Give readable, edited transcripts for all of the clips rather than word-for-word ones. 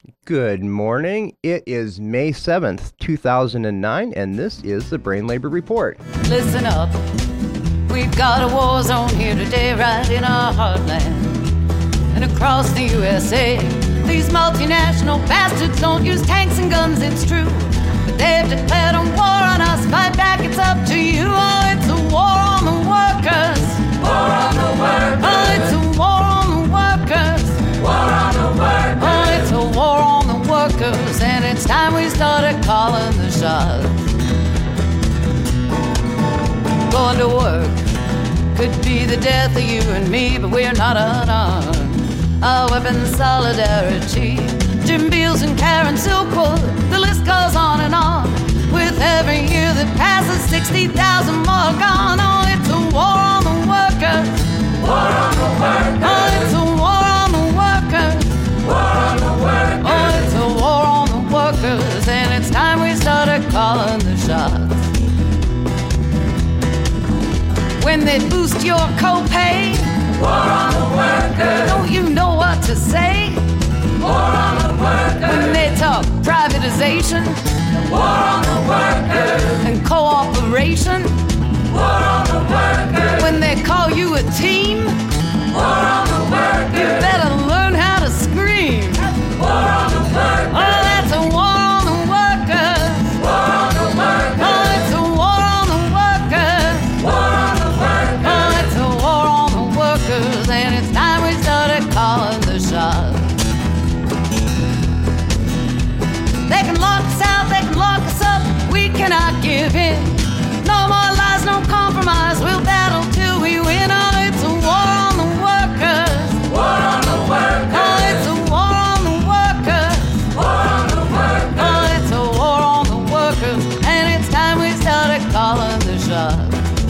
Good morning. It is May 7th, 2009, and this is the Brain Labor Report. Listen up. We've got a war zone here today, right in our heartland. And across the USA, these multinational bastards don't use tanks and guns, it's true. But they've declared a war on us. Fight back, it's up to you. Oh, it's a war on the workers. War on the workers. Oh, it's a war on the workers. War on the workers. Oh, it's a war on the workers. And it's time we started calling the shots. Going to work could be the death of you and me, but we're not unarmed. Our weapons, solidarity. Jim Beals and Karen Silkwood, the list goes on and on. With every year that passes, 60,000 more gone. Oh, it's a war on the workers. War on the workers. Oh, it's a war on the workers. War on the workers. Oh, it's a war on the workers. And it's time we started calling the shots. When they boost your copay, War on the workers. don't you know what to say? War on the workers. When they talk privatization War on the workers. and cooperation, War on the workers. when they call you a team, War on the you workers. better learn how to scream. War on the Oh, workers. that's a war on the workers. War on the workers. Oh, it's a war on the workers. War on the workers. Oh, it's a war on the workers. And it's time we started calling the shots. They can lock us out, they can lock us up, we cannot give in. No more lies, no compromise, we'll battle till we win. Oh, it's a war on the workers. War on the workers. Oh, it's a war on the workers. War on the workers. Oh, it's a war on the workers. And it's time we started calling the shots.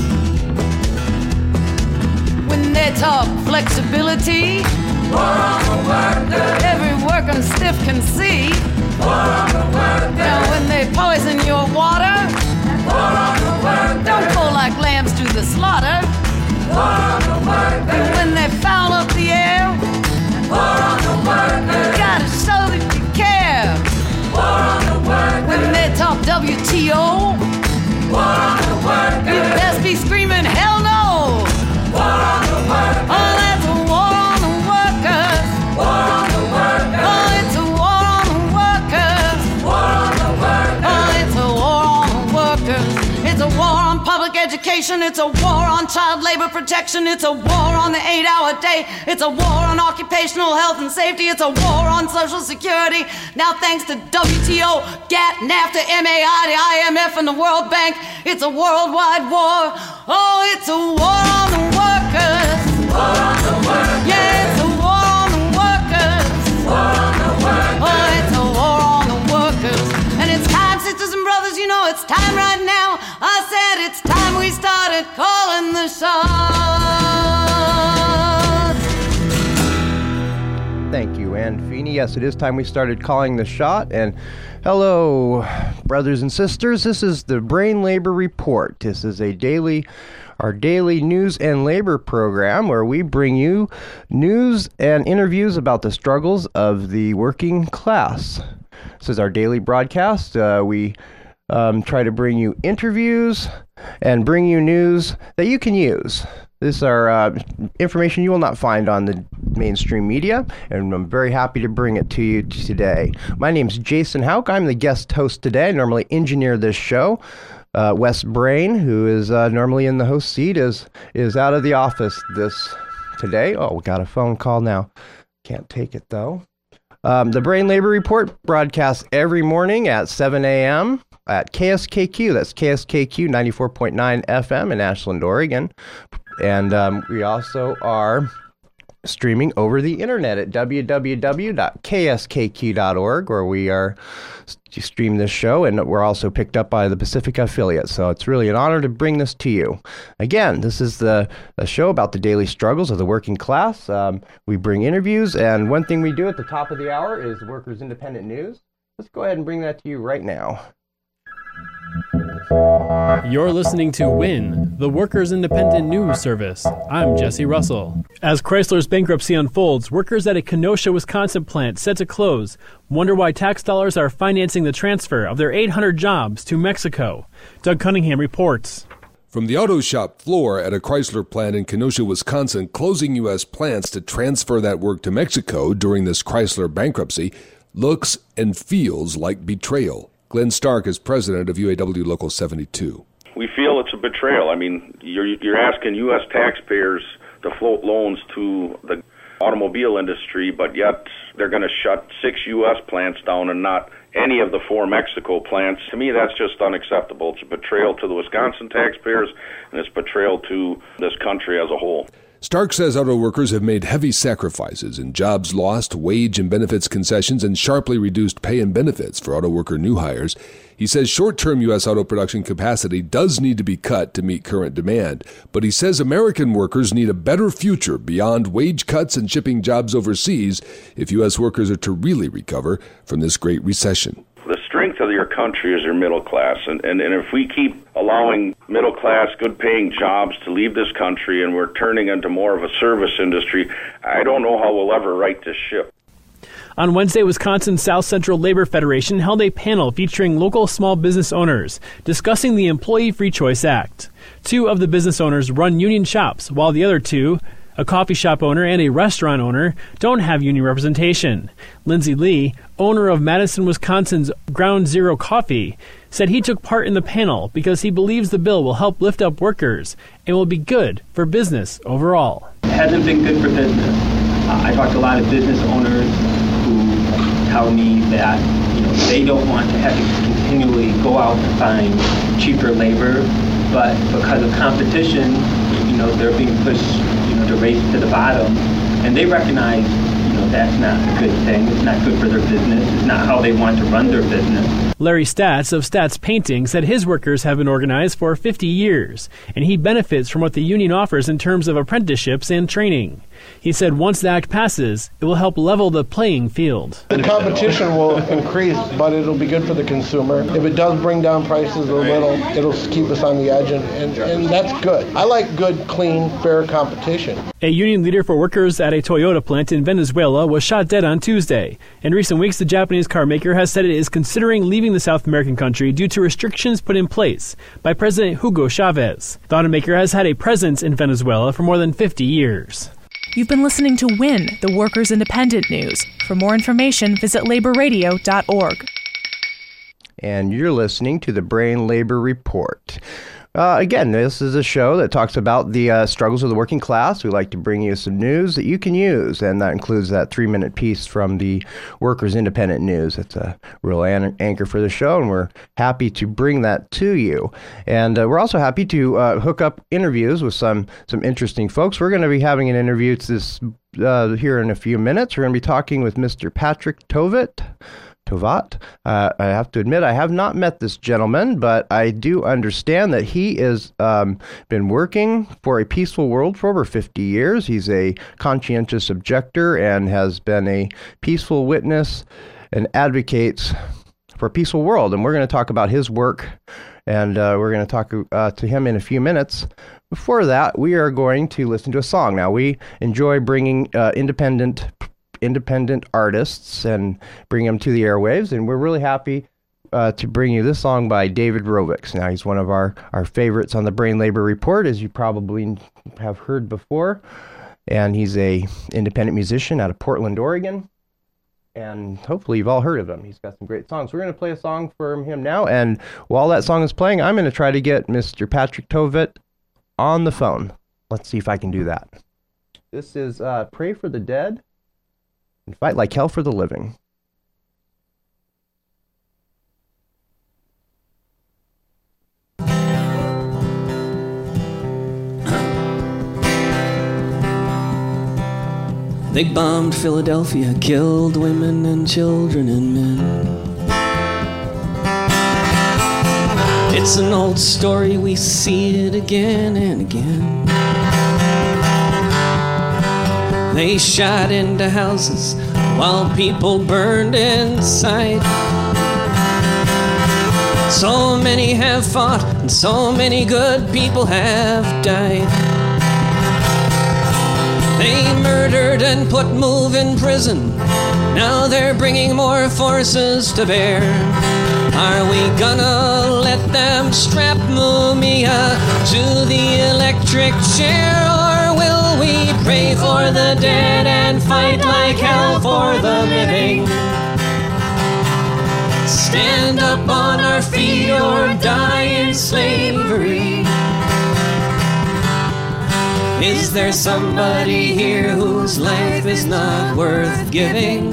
When they talk flexibility, War on the workers. every working stiff can see. War on the workers. Now when they poison your water, War on the workers. don't go like lambs to the slaughter. War on the workers. And when they foul up the air, War on the you workers. gotta show that you care. War on the workers. When they talk WTO, War on the you workers. best be screaming hell no. War on the workers. Oh, that's a war on the workers. War on the workers. Oh, it's a war on the workers. War on the workers. Oh, it's a war on the workers. It's a war on public education. It's a war on child labor protection. It's a war on the 8-hour day. It's a war on occupational health and safety. It's a war on Social Security. Now thanks to WTO, GATT, NAFTA, MAI, the IMF, and the World Bank, it's a worldwide war. Oh, it's a war on the workers. War on the workers. Yeah, it's a war on the workers. War on the workers. Oh, it's a war on the workers. And it's time, sisters and brothers, you know it's time right now. I said it's time we started calling the shots. Thank you, Ann Feeney. Yes, it is time we started calling the shot. And hello, brothers and sisters. This is the Brain Labor Report. This is our daily news and labor program where we bring you news and interviews about the struggles of the working class. This is our daily broadcast. We try to bring you interviews and bring you news that you can use. This is our information you will not find on the mainstream media, and I'm very happy to bring it to you today. My name's Jason Houck. I'm the guest host today. I normally engineer this show. Wes Brain, who is normally in the host seat, is out of the office today. Oh, we got a phone call now. Can't take it, though. The Brain Labor Report broadcasts every morning at 7 a.m. at KSKQ. That's KSKQ 94.9 FM in Ashland, Oregon. And we also are streaming over the internet at www.kskq.org, where we stream this show, and we're also picked up by the Pacifica affiliate. So it's really an honor to bring this to you. Again, this is a show about the daily struggles of the working class. We bring interviews, and one thing we do at the top of the hour is Workers Independent News. Let's go ahead and bring that to you right now. You're listening to WIN, the Workers' Independent News Service. I'm Jesse Russell. As Chrysler's bankruptcy unfolds, workers at a Kenosha, Wisconsin plant set to close wonder why tax dollars are financing the transfer of their 800 jobs to Mexico. Doug Cunningham reports. From the auto shop floor at a Chrysler plant in Kenosha, Wisconsin, closing U.S. plants to transfer that work to Mexico during this Chrysler bankruptcy looks and feels like betrayal. Glenn Stark is president of UAW Local 72. We feel it's a betrayal. I mean, you're asking U.S. taxpayers to float loans to the automobile industry, but yet they're going to shut 6 U.S. plants down and not any of the 4 Mexico plants. To me, that's just unacceptable. It's a betrayal to the Wisconsin taxpayers, and it's betrayal to this country as a whole. Stark says auto workers have made heavy sacrifices in jobs lost, wage and benefits concessions, and sharply reduced pay and benefits for auto worker new hires. He says short-term U.S. auto production capacity does need to be cut to meet current demand, but he says American workers need a better future beyond wage cuts and shipping jobs overseas if U.S. workers are to really recover from this great recession. The strength of your country is your middle class, and if we keep allowing middle class, good-paying jobs to leave this country and we're turning into more of a service industry, I don't know how we'll ever right this ship. On Wednesday, Wisconsin South Central Labor Federation held a panel featuring local small business owners discussing the Employee Free Choice Act. 2 of the business owners run union shops, while the other 2, a coffee shop owner and a restaurant owner, don't have union representation. Lindsay Lee, owner of Madison, Wisconsin's Ground Zero Coffee, said he took part in the panel because he believes the bill will help lift up workers and will be good for business overall. It hasn't been good for business. I talked to a lot of business owners who tell me that they don't want to have to continually go out and find cheaper labor, but because of competition, they're being pushed to race to the bottom, and they recognize that's not a good thing. It's not good for their business. It's not how they want to run their business. Larry Statz of Statz Painting said his workers have been organized for 50 years, and he benefits from what the union offers in terms of apprenticeships and training. He said once the act passes, it will help level the playing field. The competition will increase, but it'll be good for the consumer. If it does bring down prices a little, it'll keep us on the edge, and that's good. I like good, clean, fair competition. A union leader for workers at a Toyota plant in Venezuela was shot dead on Tuesday. In recent weeks, the Japanese car maker has said it is considering leaving the South American country due to restrictions put in place by President Hugo Chavez. The automaker has had a presence in Venezuela for more than 50 years. You've been listening to WIN, the Workers' Independent News. For more information, visit laborradio.org. And you're listening to the Brain Labor Report. Again, this is a show that talks about the struggles of the working class. We like to bring you some news that you can use, and that includes that 3-minute piece from the Workers' Independent News. It's a real anchor for the show, and we're happy to bring that to you. And we're also happy to hook up interviews with some interesting folks. We're going to be having an interview here in a few minutes. We're going to be talking with Mr. Patrick Tovat. I have to admit, I have not met this gentleman, but I do understand that he has been working for a peaceful world for over 50 years. He's a conscientious objector and has been a peaceful witness and advocates for a peaceful world. And we're going to talk about his work, and we're going to talk to him in a few minutes. Before that, we are going to listen to a song. Now, we enjoy bringing independent artists and bring them to the airwaves, and we're really happy to bring you this song by David Rovics. Now, he's one of our favorites on the Brain Labor Report, as you probably have heard before, and he's a independent musician out of Portland, Oregon, and hopefully you've all heard of him. He's got some great songs. We're going to play a song from him now, and while that song is playing, I'm going to try to get Mr. Patrick Tovat on the phone. Let's see if I can do that. This is Pray for the Dead and Fight Like Hell for the Living. They bombed Philadelphia, killed women and children and men. It's an old story, we see it again and again. They shot into houses while people burned inside. So many have fought, and so many good people have died. They murdered and put Move in prison. Now they're bringing more forces to bear. Are we gonna let them strap Mumia to the electric chair? Or will we pray for the dead and fight like hell for the living? Stand up on our feet or die in slavery. Is there somebody here whose life is not worth giving?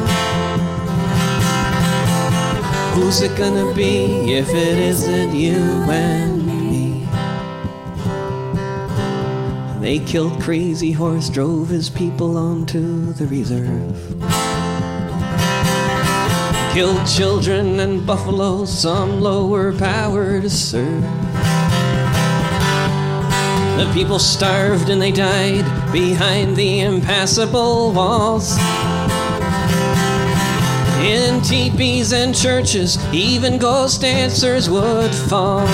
Who's it gonna be if it isn't you and me? They killed Crazy Horse, drove his people onto the reserve. Killed children and buffalo, some lower power to serve. The people starved and they died behind the impassable walls. In teepees and churches, even ghost dancers would fall.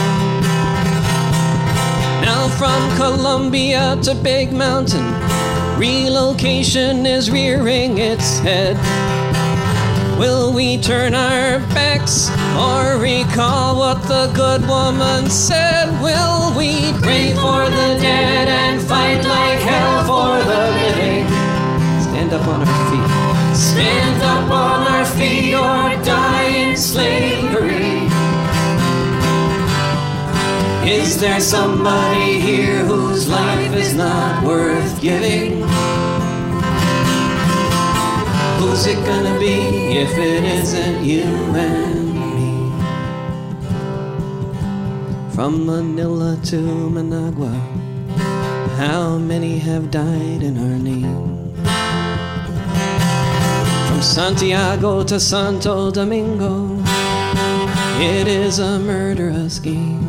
Now from Columbia to Big Mountain, relocation is rearing its head. Will we turn our backs or recall what the good woman said? Will we pray for the dead and fight like hell for the living? Stand up on our feet. Stand up on our feet or die in slavery. Is there somebody here whose life is not worth giving? Who's it gonna be if it isn't you and me? From Manila to Managua, how many have died in our name? From Santiago to Santo Domingo, it is a murderous game.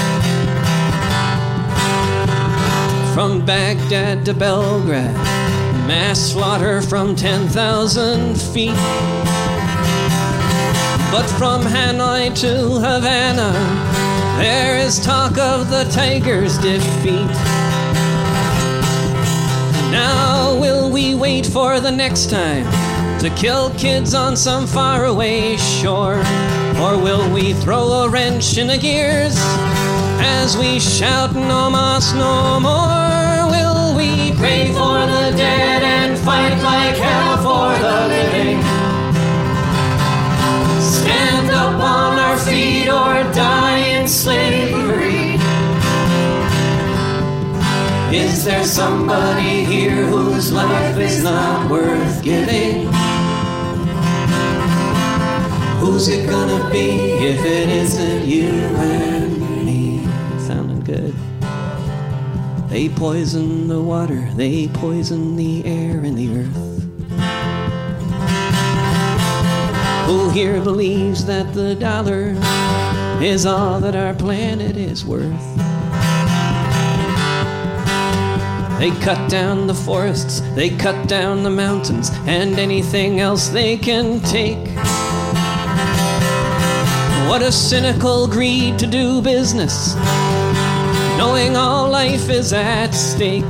From Baghdad to Belgrade, mass slaughter from 10,000 feet. But from Hanoi to Havana, there is talk of the Tigers' defeat. Now will we wait for the next time to kill kids on some faraway shore? Or will we throw a wrench in the gears as we shout no mas no more? Will we pray for the dead and fight like hell for the living? Stand up on our feet or die in slavery. Is there somebody here whose life is not worth giving? Who's it gonna be if it isn't you and me? Sounding good. They poison the water, they poison the air and the earth. Who here believes that the dollar is all that our planet is worth? They cut down the forests, they cut down the mountains, and anything else they can take. What a cynical greed to do business, knowing all life is at stake.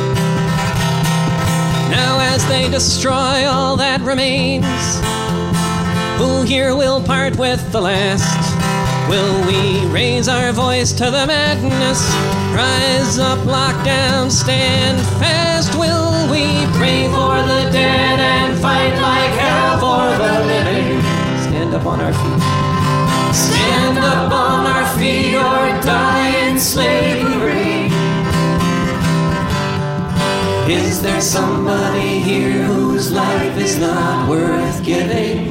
Now as they destroy all that remains, who here will part with the last? Will we raise our voice to the madness? Rise up, lock down, stand fast. Will we pray for the dead and fight like hell for the living? Stand up on our feet. Stand up on our feet or die in slavery. Is there somebody here whose life is not worth giving?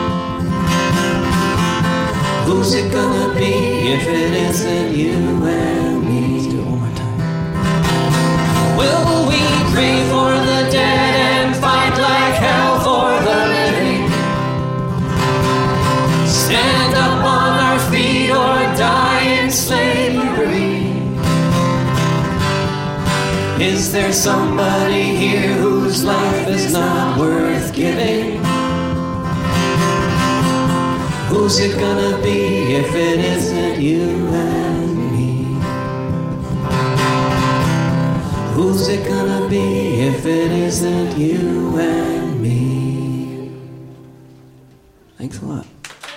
Who's it gonna be if it isn't you and me? Let's do it one more time. Will we pray for the dead and fight like hell for the living? Stand up on our feet or die in slavery. Is there somebody here whose life is not worth giving? Who's it gonna be if it isn't you and me? Who's it gonna be if it isn't you and me? Thanks a lot.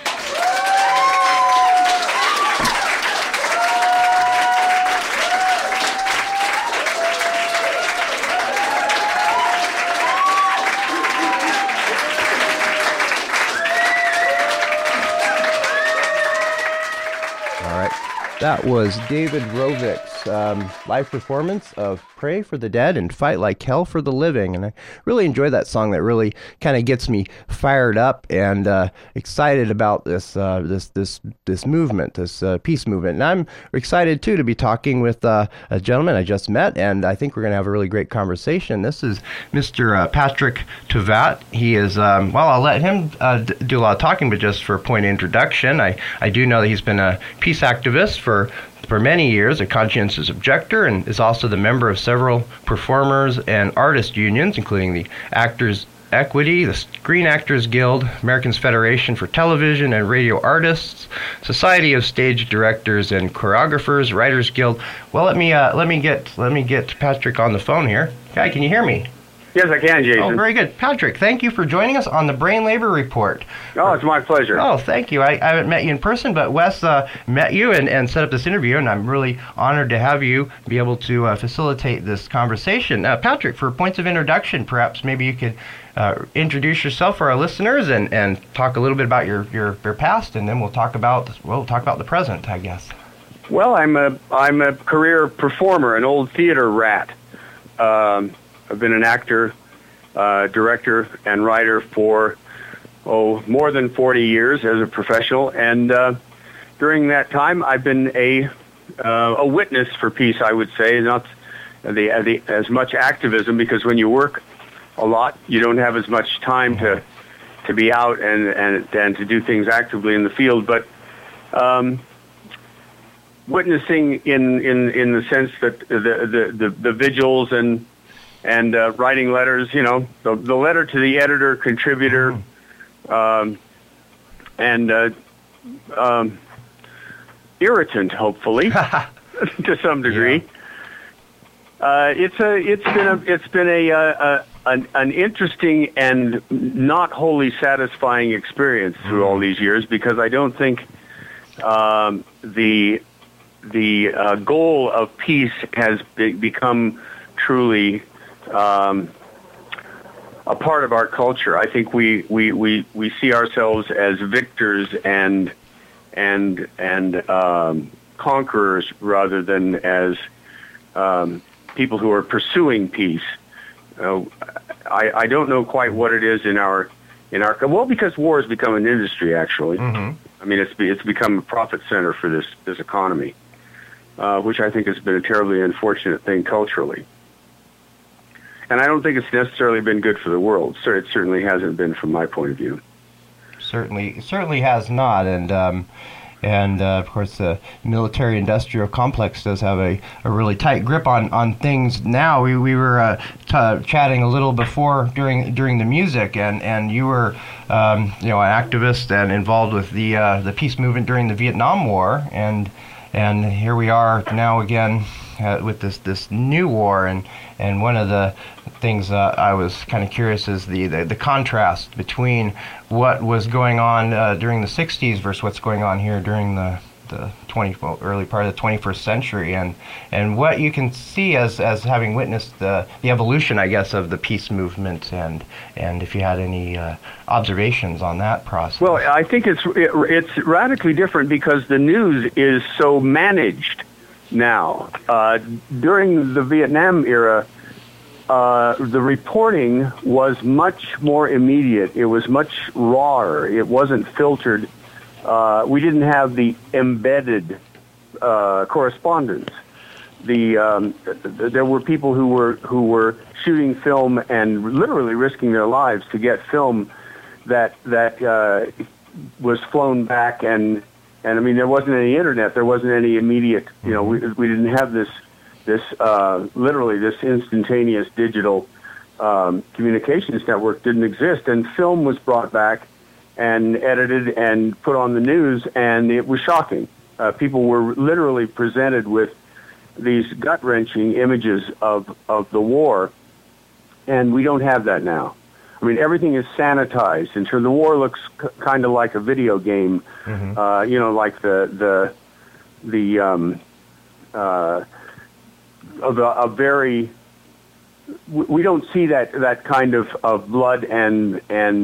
That was David Rovick's live performance of Pray for the Dead and Fight Like Hell for the Living. And I really enjoy that song. That really kind of gets me fired up and excited about this movement, this peace movement. And I'm excited, too, to be talking with a gentleman I just met, and I think we're going to have a really great conversation. This is Mr. Patrick Tovat. He is, I'll let him do a lot of talking, but just for a point of introduction, I do know that he's been a peace activist for many years, a conscientious objector, and is also the member of several performers and artist unions, including the Actors Equity, the Screen Actors Guild, Americans Federation for Television and Radio Artists, Society of Stage Directors and Choreographers, Writers Guild. Well, let me get Patrick on the phone here. Okay, can you hear me? Yes, I can, Jason. Oh, very good. Patrick, thank you for joining us on the Brain Labor Report. Oh, it's my pleasure. Oh, thank you. I haven't met you in person, but Wes met you and set up this interview, and I'm really honored to have you be able to facilitate this conversation. Patrick, for points of introduction, perhaps maybe you could introduce yourself for our listeners and talk a little bit about your past, and then we'll talk about the present, I guess. Well, I'm a career performer, an old theater rat. I've been an actor, director, and writer for more than 40 years as a professional, and during that time, I've been a witness for peace. I would say, not as much activism, because when you work a lot, you don't have as much time to be out and to do things actively in the field, but. Witnessing in the sense that the vigils and writing letters, the letter to the editor, contributor, and irritant, hopefully, to some degree. Yeah. It's been an interesting and not wholly satisfying experience through all these years, because I don't think the goal of peace has become truly a part of our culture. I think we see ourselves as victors and conquerors rather than as people who are pursuing peace. I don't know quite what it is in our because war has become an industry, actually. Mm-hmm. I mean, it's become a profit center for this economy. Which I think has been a terribly unfortunate thing culturally. And I don't think it's necessarily been good for the world. So it certainly hasn't been from my point of view. Certainly has not. And of course, the military-industrial complex does have a really tight grip on things now. We were chatting a little before during the music, and you were an activist and involved with the peace movement during the Vietnam War, and here we are now again with this new war, and one of the things I was kind of curious is the contrast between what was going on during the 60s versus what's going on here during the early part of the 21st century, and what you can see as having witnessed the evolution, I guess, of the peace movement, and if you had any observations on that process. Well, I think it's radically different because the news is so managed now. During the Vietnam era, the reporting was much more immediate. It was much rawer. It wasn't filtered. We didn't have the embedded correspondence. There were people who were shooting film and literally risking their lives to get film that was flown back, and I mean, there wasn't any internet. There wasn't any immediate. We didn't have this literally this instantaneous digital communications network didn't exist, and film was brought back and edited and put on the news, and it was shocking. People were literally presented with these gut-wrenching images of the war, and we don't have that now. I mean, everything is sanitized, and so the war looks kind of like a video game. Like a very. We don't see that kind of blood and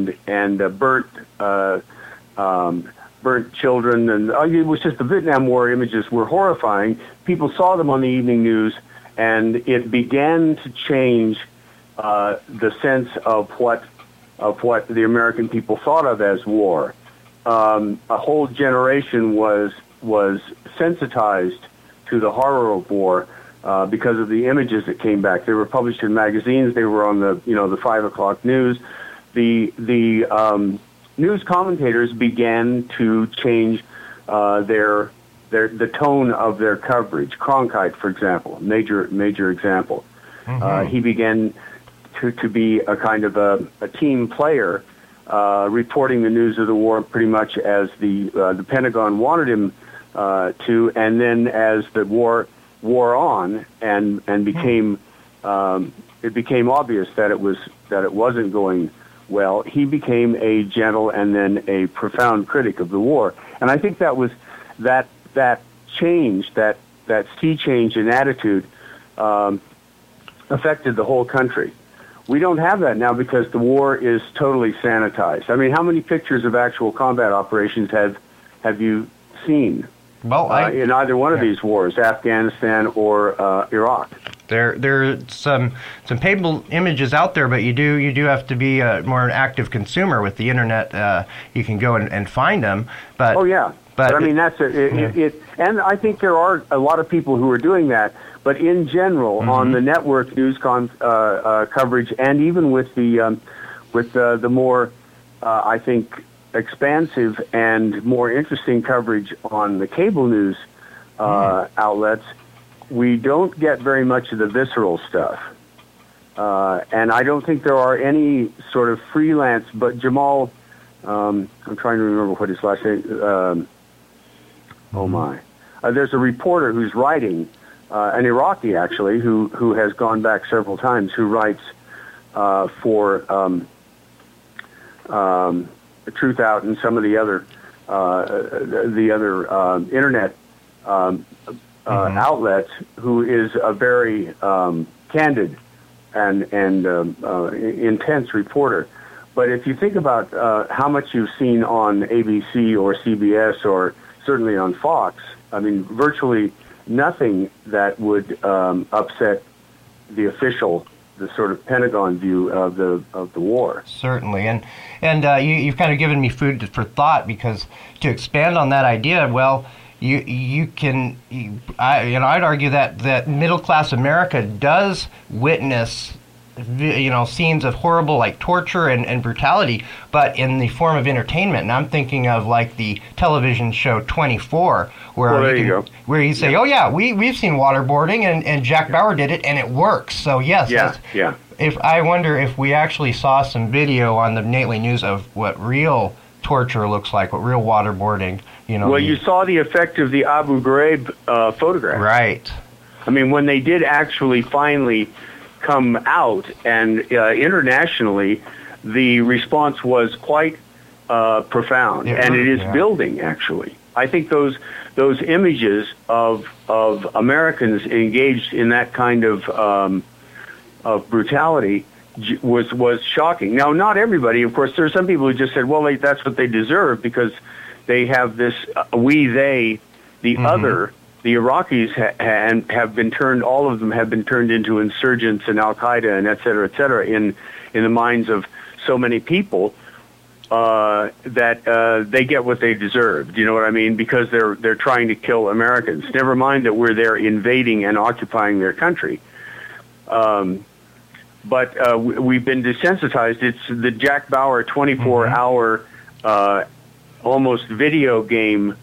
burnt children, and it was just the Vietnam War images were horrifying. People saw them on the evening news, and it began to change the sense of what the American people thought of as war. A whole generation was sensitized to the horror of war because of the images that came back. They were published in magazines. They were on the 5 o'clock news. The news commentators began to change the tone of their coverage. Cronkite, for example, major example. He began to be a kind of a team player, reporting the news of the war pretty much as the Pentagon wanted him to, and then as the war wore on and became it became obvious that it wasn't going well, he became a gentle and then a profound critic of the war. And I think that was that change, that sea change in attitude affected the whole country. We don't have that now because the war is totally sanitized. I mean, how many pictures of actual combat operations have you seen? Well, in either one of these wars, Afghanistan or Iraq. There's some painful images out there, but you do have to be more an active consumer with the internet. You can go and find them. But but I mean that's it. And I think there are a lot of people who are doing that. But in general, on the network news coverage, and even with the more I think expansive and more interesting coverage on the cable news outlets, we don't get very much of the visceral stuff. And I don't think there are any sort of freelance, but Jamal, I'm trying to remember what his last name, there's a reporter who's writing, an Iraqi actually, who has gone back several times, who writes for Truth Out and some of the other internet outlets, who is a very candid and intense reporter. But if you think about how much you've seen on ABC or CBS or certainly on Fox, I mean, virtually nothing that would upset the official, the sort of Pentagon view of the war. Certainly, and you've kind of given me food for thought, because to expand on that idea, well, I'd argue that middle class America does witness scenes of horrible, like, torture and brutality, but in the form of entertainment. And I'm thinking of, like, the television show 24, where you say, oh yeah, we've seen waterboarding, and Jack Bauer did it, and it works. So yes, if I wonder if we actually saw some video on the nightly news of what real torture looks like, what real waterboarding, Well, you saw the effect of the Abu Ghraib photograph. Right. I mean, when they did actually finally come out, and internationally, the response was quite profound, and it is building, actually. I think those images of Americans engaged in that kind of brutality was shocking. Now, not everybody, of course. There are some people who just said, well, that's what they deserve, because they have this the other. The Iraqis have been turned, all of them have been turned into insurgents and Al-Qaeda and et cetera, in the minds of so many people, that they get what they deserve. Do you know what I mean? Because they're trying to kill Americans. Never mind that we're there invading and occupying their country. But we've been desensitized. It's the Jack Bauer 24-hour almost video game,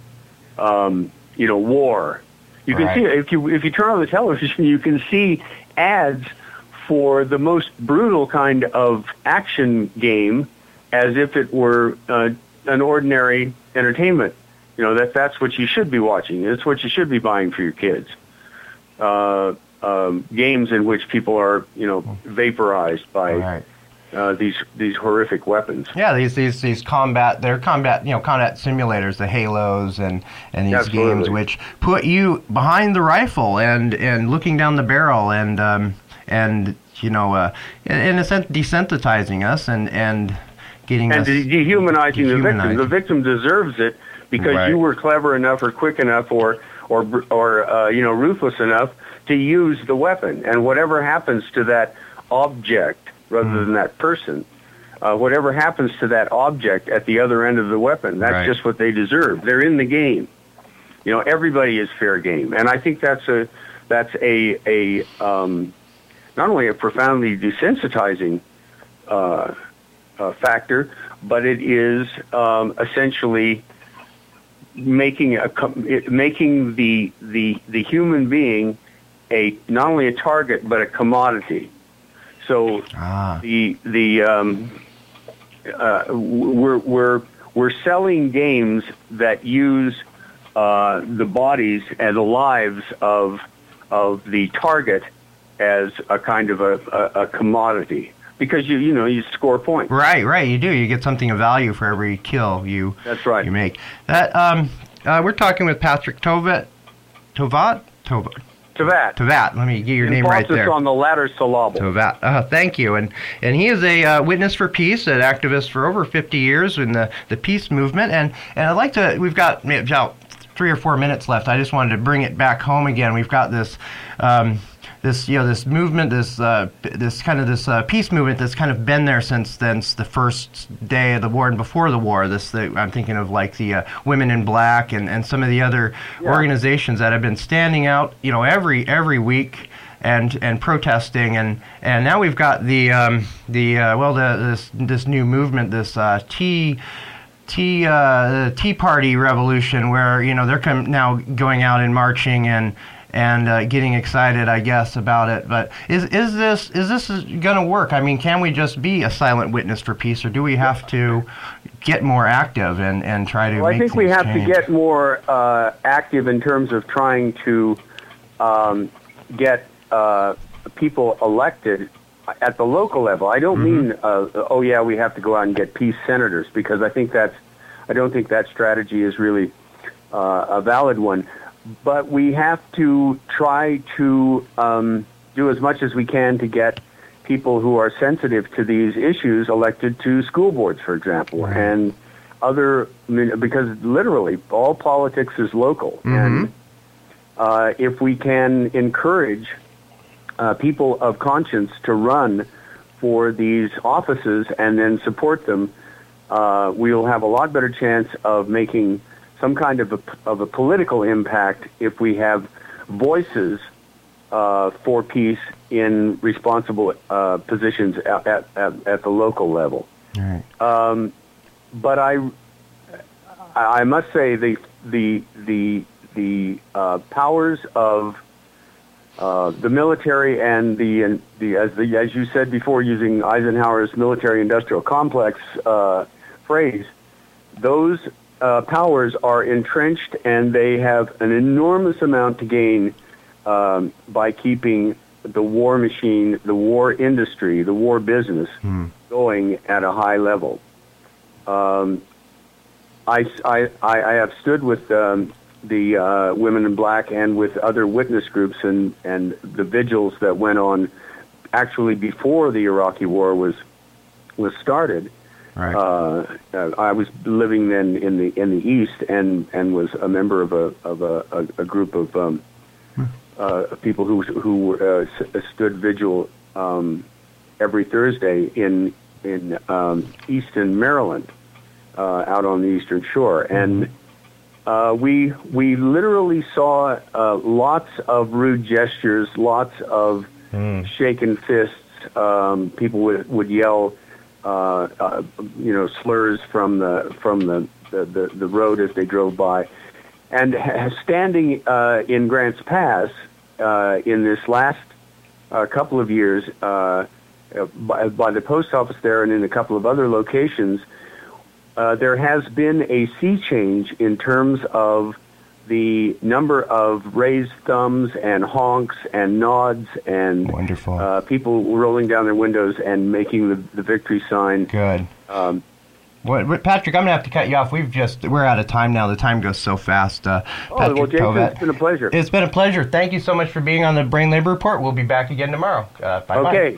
war. You can see, if you turn on the television, you can see ads for the most brutal kind of action game, as if it were an ordinary entertainment. You know, that's what you should be watching. It's what you should be buying for your kids. Games in which people are, you know, vaporized by these horrific weapons. Yeah, these combat simulators, the Halos and these Absolutely. games which put you behind the rifle and looking down the barrel and you know in a sense desensitizing us and getting and us dehumanizing the victim. The victim deserves it because you were clever enough or quick enough or you know, ruthless enough to use the weapon. And whatever happens to that object, rather than that person, whatever happens to that object at the other end of the weapon, that's just what they deserve. They're in the game. You know, everybody is fair game, and I think that's a not only a profoundly desensitizing factor, but it is essentially making the human being not only a target but a commodity. So we're selling games that use the bodies and the lives of the target as a kind of a commodity, because you score points. Right. You do. You get something of value for every kill you. That's right. You make that. We're talking with Patrick Tovat. Let me get your name right there. On the latter syllable. Tovat. Thank you. And he is a witness for peace, an activist for over 50 years in the peace movement. And I'd like to. We've got about 3 or 4 minutes left. I just wanted to bring it back home again. We've got this. This movement, this peace movement that's kind of been there since the first day of the war and before the war. I'm thinking of like the Women in Black and some of the other organizations that have been standing out, every week and protesting, and now we've got this new movement, this Tea Party revolution, where they're now going out and marching and getting excited, I guess, about it. But is this going to work? I mean, can we just be a silent witness for peace, or do we have to get more active and try to make I think we have change? to get more active in terms of trying to get people elected at the local level. I don't mean, we have to go out and get peace senators, because I don't think that strategy is really a valid one. But we have to try to do as much as we can to get people who are sensitive to these issues elected to school boards, for example, and because literally all politics is local. And if we can encourage people of conscience to run for these offices and then support them, we'll have a lot better chance of making some kind of a political impact if we have voices for peace in responsible positions at the local level. Right. But I must say the powers of the military and as you said before, using Eisenhower's military-industrial complex phrase, those powers are entrenched, and they have an enormous amount to gain by keeping the war machine, the war industry, the war business going at a high level. I have stood with the Women in Black and with other witness groups and the vigils that went on actually before the Iraqi war was started. Right. I was living then in the East and was a member of a group of people who stood vigil every Thursday in Easton, Maryland, out on the Eastern Shore, and we literally saw lots of rude gestures, lots of shaken fists. People would yell. Slurs from the road as they drove by, and standing in Grants Pass in this last couple of years by the post office there and in a couple of other locations, there has been a sea change in terms of the number of raised thumbs and honks and nods and wonderful people rolling down their windows and making the victory sign. Good. Patrick, I'm going to have to cut you off. We're out of time now. The time goes so fast. Well, Jason, Tovat, it's been a pleasure. It's been a pleasure. Thank you so much for being on the Brain Labor Report. We'll be back again tomorrow. Bye-bye. Okay.